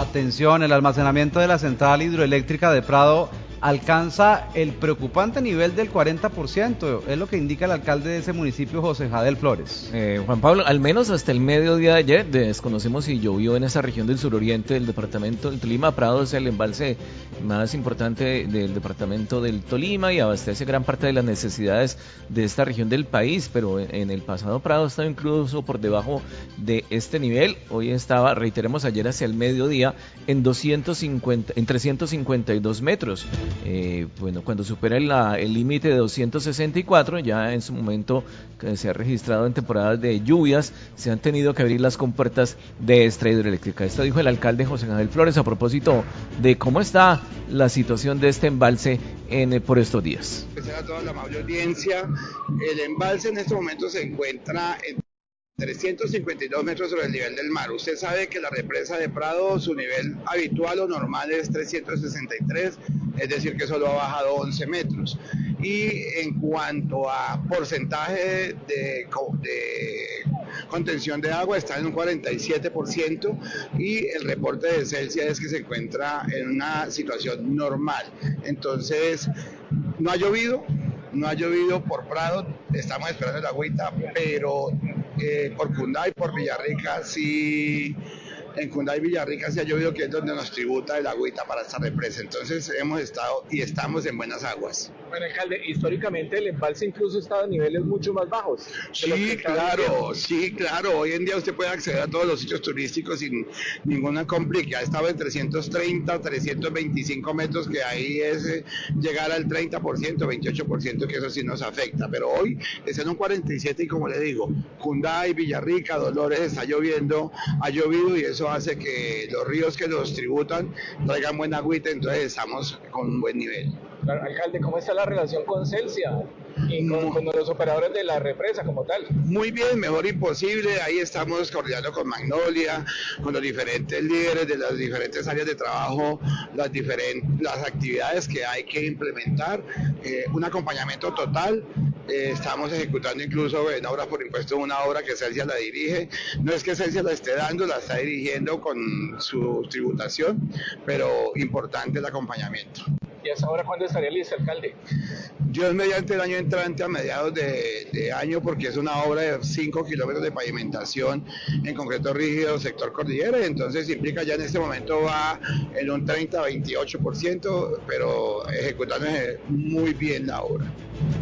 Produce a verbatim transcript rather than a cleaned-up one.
Atención, el almacenamiento de la central hidroeléctrica de Prado alcanza el preocupante nivel del cuarenta por ciento, es lo que indica el alcalde de ese municipio, José Jadel Flores. Eh, Juan Pablo, al menos hasta el mediodía de ayer, desconocemos si llovió en esa región del suroriente del departamento del Tolima. Prado es el embalse más importante del departamento del Tolima y abastece gran parte de las necesidades de esta región del país, pero en, en el pasado Prado estaba incluso por debajo de este nivel. Hoy estaba, reiteremos, ayer hacia el mediodía en doscientos cincuenta, en trescientos cincuenta y dos metros. Eh, bueno, cuando supera el límite de doscientos sesenta y cuatro, ya en su momento que se ha registrado en temporadas de lluvias, se han tenido que abrir las compuertas de esta hidroeléctrica. Esto dijo el alcalde José Ángel Flores a propósito de cómo está la situación de este embalse en, por estos días. A toda la amable audiencia, el embalse en este momento se encuentra en trescientos cincuenta y dos metros sobre el nivel del mar. Usted sabe que la represa de Prado, su nivel habitual o normal es trescientos sesenta y tres, es decir que solo ha bajado once metros. Y en cuanto a porcentaje de, de contención de agua, está en un cuarenta y siete por ciento y el reporte de Celsia es que se encuentra en una situación normal. Entonces, no ha llovido, no ha llovido por Prado, estamos esperando el agüita, pero eh, por Cunday, por Villarrica, sí, en Cunday y Villarrica sí ha llovido, que es donde nos tributa el agüita para esta represa. Entonces hemos estado y estamos en buenas aguas. Bueno, alcalde, históricamente el embalse incluso estaba a niveles mucho más bajos. Sí, claro, sí, claro. Hoy en día usted puede acceder a todos los sitios turísticos sin ninguna complicación. Ha estado en trescientos treinta, trescientos veinticinco metros, que ahí es eh, llegar al treinta por ciento, veintiocho por ciento, que eso sí nos afecta. Pero hoy está en un cuarenta y siete y como le digo, Cunday, Villarrica, Dolores, está lloviendo, ha llovido y eso hace que los ríos que los tributan traigan buena agüita, entonces estamos con un buen nivel. Claro, alcalde, ¿cómo está la relación con Celsia y con, con los operadores de la represa como tal? Muy bien, mejor imposible. Ahí estamos coordinando con Magnolia, con los diferentes líderes de las diferentes áreas de trabajo, las diferentes las actividades que hay que implementar, eh, un acompañamiento total. Eh, estamos ejecutando incluso en obras por impuestos una obra que Celsia la dirige. No es que Celsia la esté dando, la está dirigiendo con su tributación, pero importante el acompañamiento. ¿Y hasta ahora cuándo estaría listo, alcalde? Dios mediante el año entrante, a mediados de, de año, porque es una obra de cinco kilómetros de pavimentación en concreto rígido sector cordillera, entonces implica ya en este momento va en un treinta a veintiocho por ciento, pero ejecutando muy bien la obra.